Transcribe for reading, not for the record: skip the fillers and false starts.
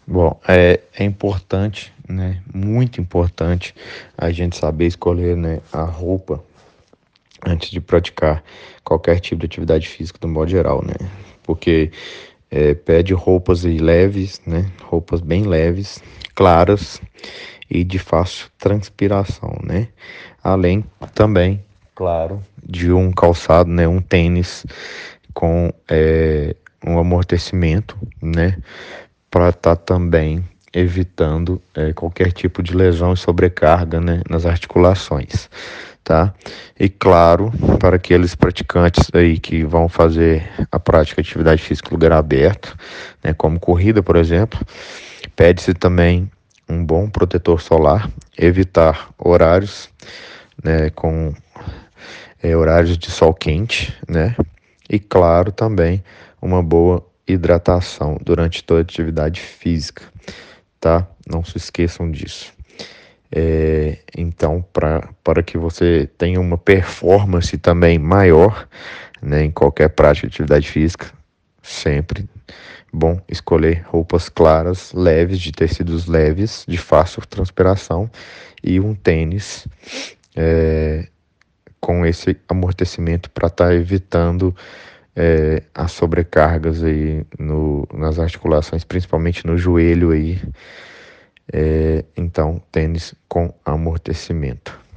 Bom, é importante, né? Muito importante a gente saber escolher, né, a roupa antes de praticar qualquer tipo de atividade física, do modo geral, né? Porque pede roupas aí leves, né? Roupas bem leves, claras e de fácil transpiração, né? Além também, claro, de um calçado, né? Um tênis com um amortecimento, né? Para estar também evitando qualquer tipo de lesão e sobrecarga, né, nas articulações, tá? E claro, para aqueles praticantes aí que vão fazer a prática de atividade física em lugar aberto, né, como corrida, por exemplo, pede-se também um bom protetor solar, evitar horários, né, com horários de sol quente, né? E claro, também uma boa hidratação durante toda a atividade física, tá? Não se esqueçam disso. Então, para que você tenha uma performance também maior, né, em qualquer prática de atividade física, sempre bom escolher roupas claras, leves, de tecidos leves, de fácil transpiração e um tênis com esse amortecimento para estar evitando as sobrecargas aí nas articulações, principalmente no joelho aí. Então, tênis com amortecimento.